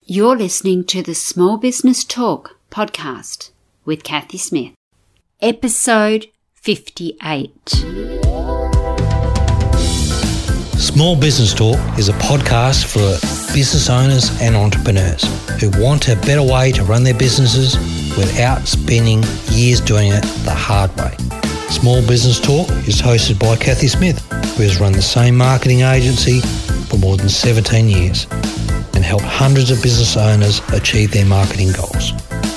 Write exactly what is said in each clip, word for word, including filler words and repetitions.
You're listening to the Small Business Talk podcast with Kathy Smith, episode fifty-eight. Small Business Talk is a podcast for business owners and entrepreneurs who want a better way to run their businesses without spending years doing it the hard way. Small Business Talk is hosted by Kathy Smith, who has run the same marketing agency for more than seventeen years and helped hundreds of business owners achieve their marketing goals.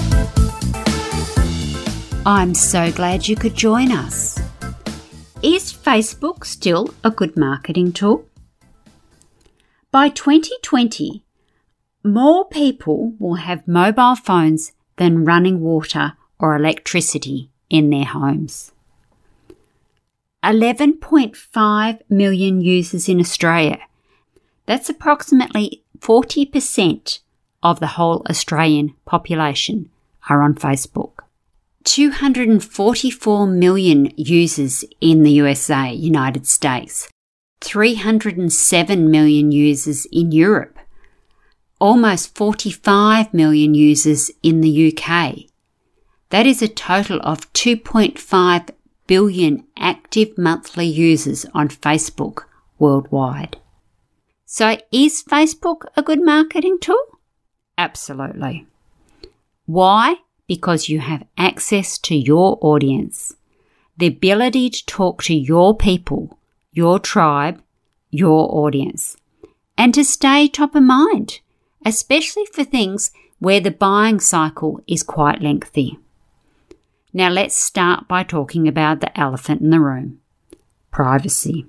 I'm so glad you could join us. Is Facebook still a good marketing tool? By twenty twenty, more people will have mobile phones than running water or electricity in their homes. eleven point five million users in Australia. That's approximately forty percent of the whole Australian population are on Facebook. two hundred forty-four million users in the U S A, United States. three hundred seven million users in Europe. Almost forty-five million users in the U K. That is a total of two point five billion active monthly users on Facebook worldwide. So is Facebook a good marketing tool? Absolutely. Why? Because you have access to your audience, the ability to talk to your people, your tribe, your audience, and to stay top of mind, especially for things where the buying cycle is quite lengthy. Now let's start by talking about the elephant in the room, privacy.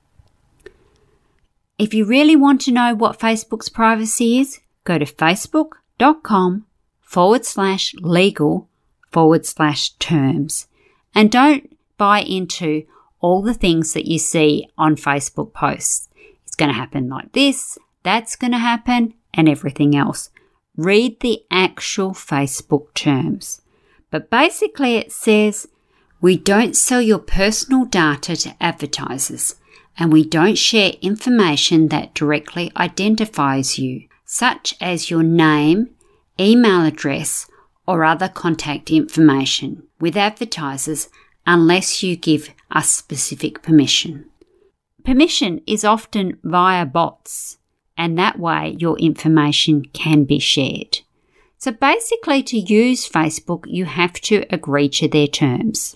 If you really want to know what Facebook's privacy is, go to facebook.com forward slash legal forward slash terms. And don't buy into all the things that you see on Facebook posts. It's going to happen like this, that's going to happen, and everything else. Read the actual Facebook terms. But basically it says, we don't sell your personal data to advertisers, and we don't share information that directly identifies you, such as your name, email address, or other contact information with advertisers unless you give us specific permission. Permission is often via bots, and that way your information can be shared. So basically to use Facebook, you have to agree to their terms.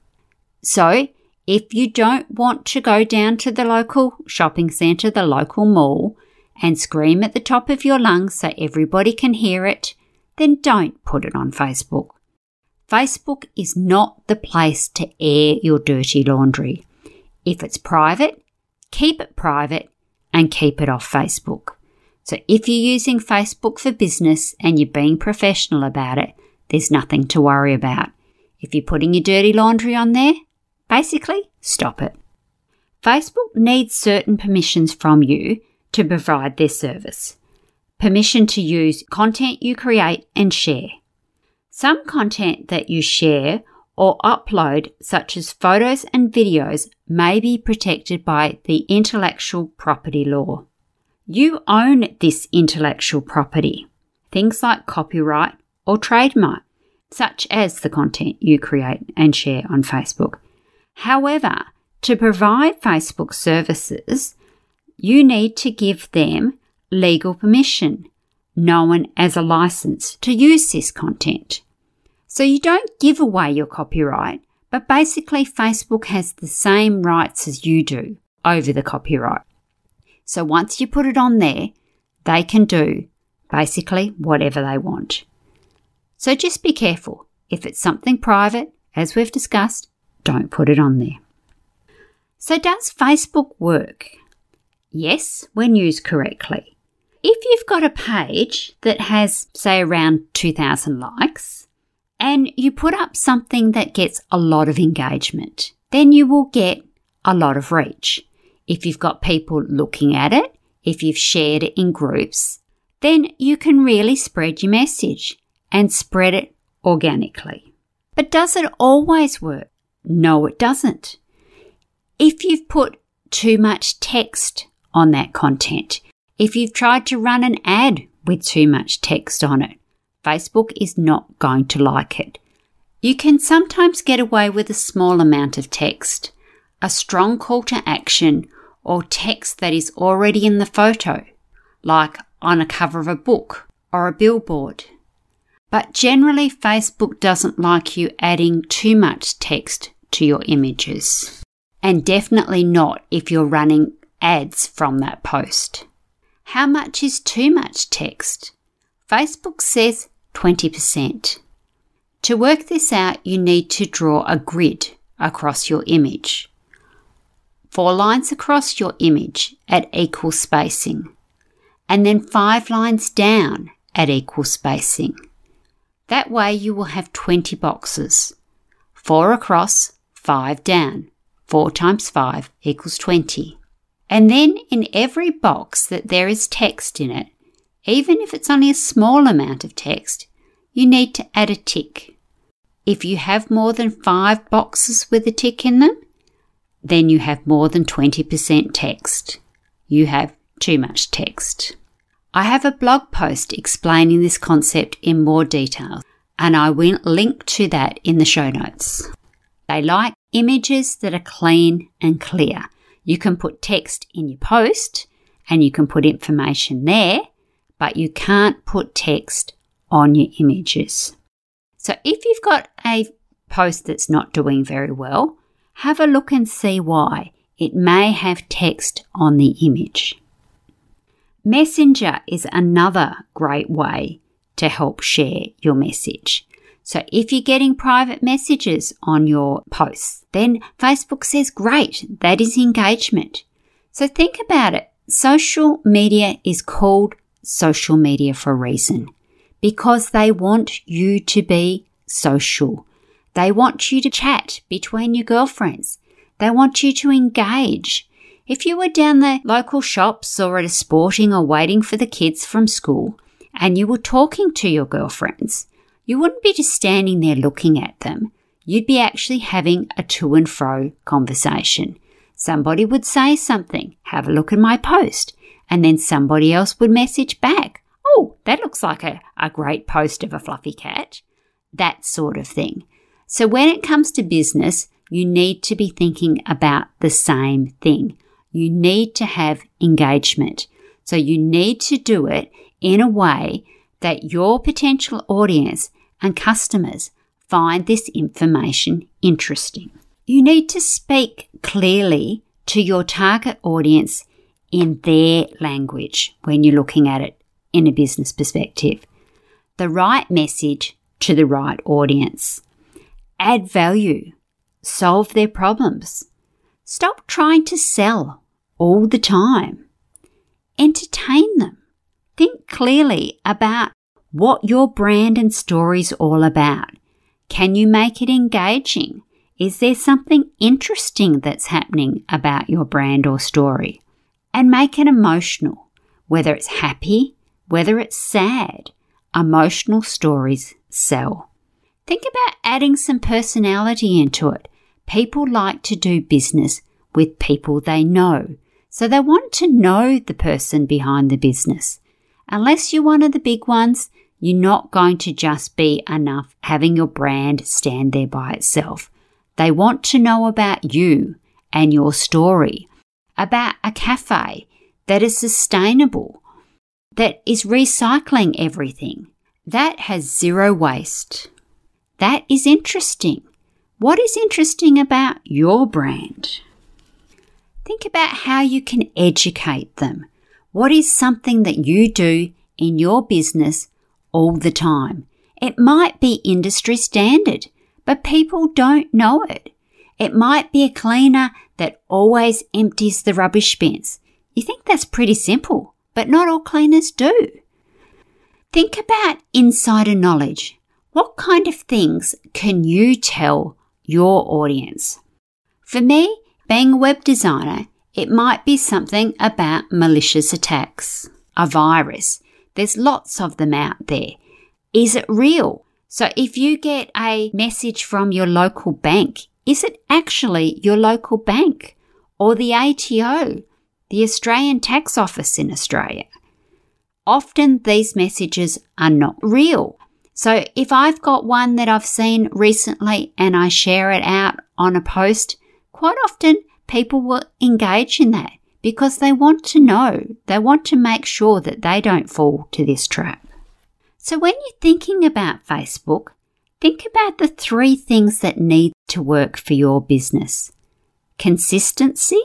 So if you don't want to go down to the local shopping centre, the local mall, and scream at the top of your lungs so everybody can hear it, then don't put it on Facebook. Facebook is not the place to air your dirty laundry. If it's private, keep it private and keep it off Facebook. So if you're using Facebook for business and you're being professional about it, there's nothing to worry about. If you're putting your dirty laundry on there, basically stop it. Facebook needs certain permissions from you to provide their service. Permission to use content you create and share. Some content that you share or upload, such as photos and videos, may be protected by the intellectual property law. You own this intellectual property, things like copyright or trademark, such as the content you create and share on Facebook. However, to provide Facebook services, you need to give them legal permission, known as a license, to use this content. So you don't give away your copyright, but basically Facebook has the same rights as you do over the copyright. So once you put it on there, they can do basically whatever they want. So just be careful. If it's something private, as we've discussed, don't put it on there. So does Facebook work? Yes, when used correctly. If you've got a page that has, say, around two thousand likes, and you put up something that gets a lot of engagement, then you will get a lot of reach. If you've got people looking at it, if you've shared it in groups, then you can really spread your message and spread it organically. But does it always work? No, it doesn't. If you've put too much text on that content, if you've tried to run an ad with too much text on it. Facebook is not going to like it. You can sometimes get away with a small amount of text, a strong call to action, or text that is already in the photo, like on a cover of a book or a billboard. But generally, Facebook doesn't like you adding too much text to your images, and definitely not if you're running ads from that post. How much is too much text? Facebook says twenty percent. To work this out, you need to draw a grid across your image. Four lines across your image at equal spacing, and then five lines down at equal spacing. That way you will have twenty boxes. Four across, five down. Four times five equals twenty. And then in every box that there is text in it, even if it's only a small amount of text, you need to add a tick. If you have more than five boxes with a tick in them, then you have more than twenty percent text. You have too much text. I have a blog post explaining this concept in more detail, and I will link to that in the show notes. They like images that are clean and clear. You can put text in your post and you can put information there, but you can't put text on your images. So if you've got a post that's not doing very well, have a look and see why. It may have text on the image. Messenger is another great way to help share your message. So if you're getting private messages on your posts, then Facebook says, great, that is engagement. So think about it. Social media is called social media for a reason, because they want you to be social. They want you to chat between your girlfriends. They want you to engage. If you were down the local shops or at a sporting or waiting for the kids from school and you were talking to your girlfriends, you wouldn't be just standing there looking at them. You'd be actually having a to and fro conversation. Somebody would say something, have a look at my post, and then somebody else would message back, oh, that looks like a, a great post of a fluffy cat. That sort of thing. So when it comes to business, you need to be thinking about the same thing. You need to have engagement. So you need to do it in a way that your potential audience and customers find this information interesting. You need to speak clearly to your target audience in their language when you're looking at it in a business perspective. The right message to the right audience. Add value. Solve their problems. Stop trying to sell all the time. Entertain them. Think clearly about what your brand and story is all about. Can you make it engaging? Is there something interesting that's happening about your brand or story? And make it emotional, whether it's happy, whether it's sad. Emotional stories sell. Think about adding some personality into it. People like to do business with people they know. So they want to know the person behind the business. Unless you're one of the big ones, you're not going to just be enough having your brand stand there by itself. They want to know about you and your story, about a cafe that is sustainable, that is recycling everything, that has zero waste. That is interesting. What is interesting about your brand? Think about how you can educate them. What is something that you do in your business all the time? It might be industry standard, but people don't know it. It might be a cleaner that always empties the rubbish bins. You think that's pretty simple, but not all cleaners do. Think about insider knowledge. What kind of things can you tell your audience? For me, being a web designer, it might be something about malicious attacks, a virus. There's lots of them out there. Is it real? So if you get a message from your local bank, is it actually your local bank or the A T O, the Australian Tax Office in Australia? often these messages are not real. So if I've got one that I've seen recently and I share it out on a post, quite often people will engage in that because they want to know, they want to make sure that they don't fall to this trap. So when you're thinking about Facebook, think about the three things that need to work for your business: consistency,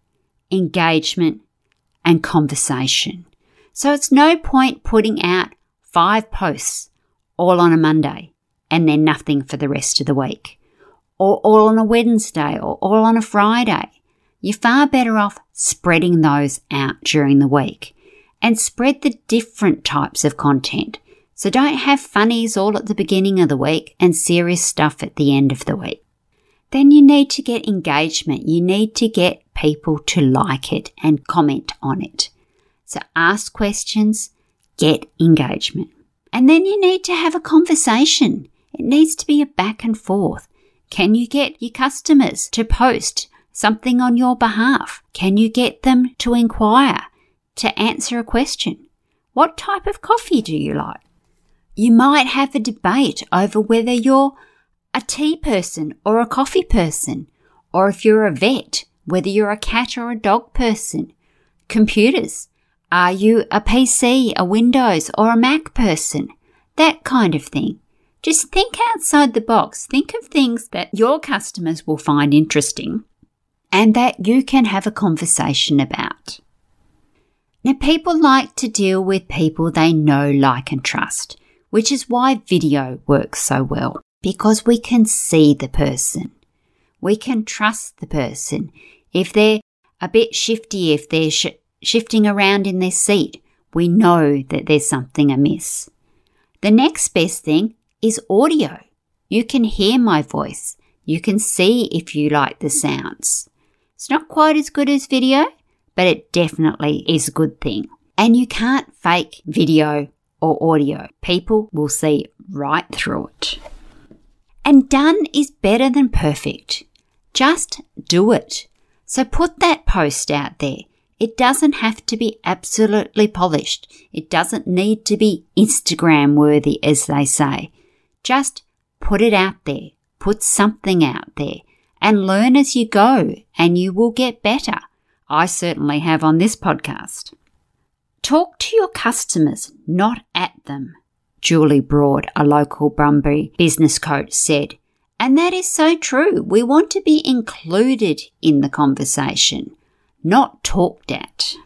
engagement, and conversation. So it's no point putting out five posts all on a Monday and then nothing for the rest of the week, or all on a Wednesday or all on a Friday. You're far better off spreading those out during the week and spread the different types of content. So don't have funnies all at the beginning of the week and serious stuff at the end of the week. Then you need to get engagement. You need to get people to like it and comment on it. So ask questions, get engagement. And then you need to have a conversation. It needs to be a back and forth. Can you get your customers to post something on your behalf? Can you get them to inquire, to answer a question? What type of coffee do you like? You might have a debate over whether you're a tea person or a coffee person, or if you're a vet, whether you're a cat or a dog person. Computers. Are you a P C, a Windows, or a Mac person? That kind of thing. Just think outside the box. Think of things that your customers will find interesting and that you can have a conversation about. Now, people like to deal with people they know, like, and trust, which is why video works so well, because we can see the person. We can trust the person. If they're a bit shifty, if they're sh- shifting around in their seat, we know that there's something amiss. The next best thing is audio. You can hear my voice. You can see if you like the sounds. It's not quite as good as video, but it definitely is a good thing. And you can't fake video or audio. People will see right through it. And done is better than perfect. Just do it. So put that post out there. It doesn't have to be absolutely polished. It doesn't need to be Instagram worthy, as they say. Just put it out there. Put something out there and learn as you go, and you will get better. I certainly have on this podcast. Talk to your customers, not at them, Julie Broad, a local Brumby business coach, said. And that is so true. We want to be included in the conversation, not talked at.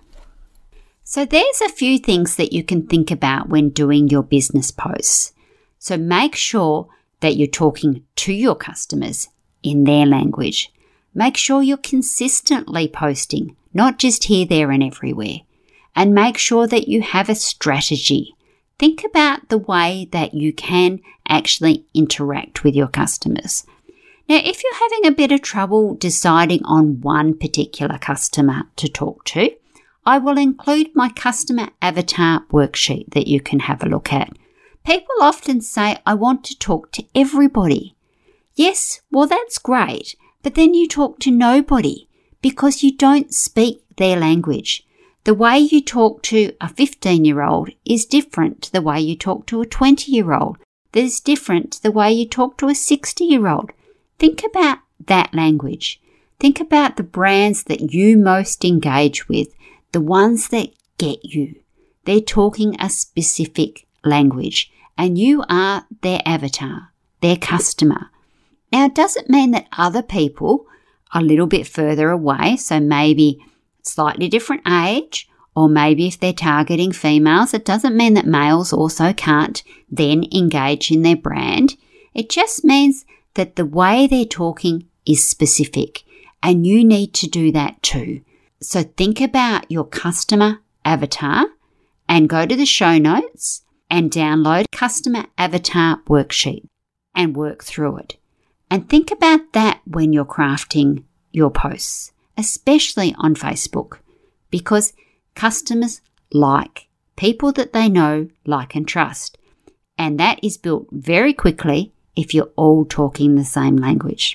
So there's a few things that you can think about when doing your business posts. So make sure that you're talking to your customers in their language. Make sure you're consistently posting, not just here, there, and everywhere. And make sure that you have a strategy. Think about the way that you can actually interact with your customers. Now, if you're having a bit of trouble deciding on one particular customer to talk to, I will include my customer avatar worksheet that you can have a look at. People often say, I want to talk to everybody. Yes, well, that's great, but then you talk to nobody because you don't speak their language. The way you talk to a fifteen-year-old is different to the way you talk to a twenty-year-old. That is different to the way you talk to a sixty-year-old. Think about that language. Think about the brands that you most engage with, the ones that get you. They're talking a specific language, and you are their avatar, their customer. Now, it doesn't mean that other people are a little bit further away, so maybe slightly different age, or maybe if they're targeting females, it doesn't mean that males also can't then engage in their brand. It just means that the way they're talking is specific, and you need to do that too. So think about your customer avatar and go to the show notes and download Customer Avatar Worksheet and work through it. And think about that when you're crafting your posts, especially on Facebook, because customers like people that they know, like, and trust. And that is built very quickly if you're all talking the same language.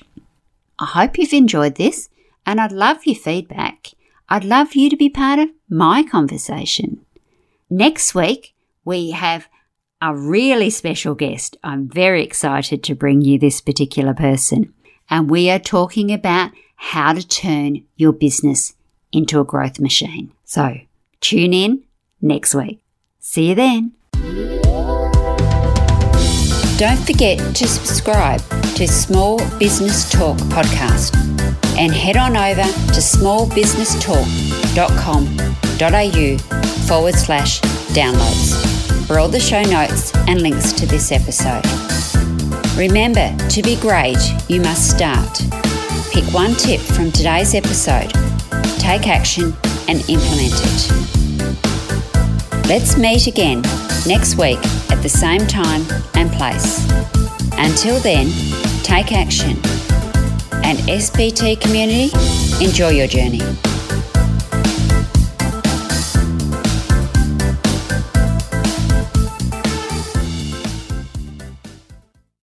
I hope you've enjoyed this, and I'd love your feedback. I'd love you to be part of my conversation. Next week, we have a really special guest. I'm very excited to bring you this particular person. And we are talking about how to turn your business into a growth machine. So tune in next week. See you then. Don't forget to subscribe to Small Business Talk podcast and head on over to smallbusinesstalk.com.au forward slash downloads for all the show notes and links to this episode. Remember, to be great, you must start. Pick one tip from today's episode, take action and implement it. Let's meet again next week at the same time and place. Until then, take action. And S B T community, enjoy your journey.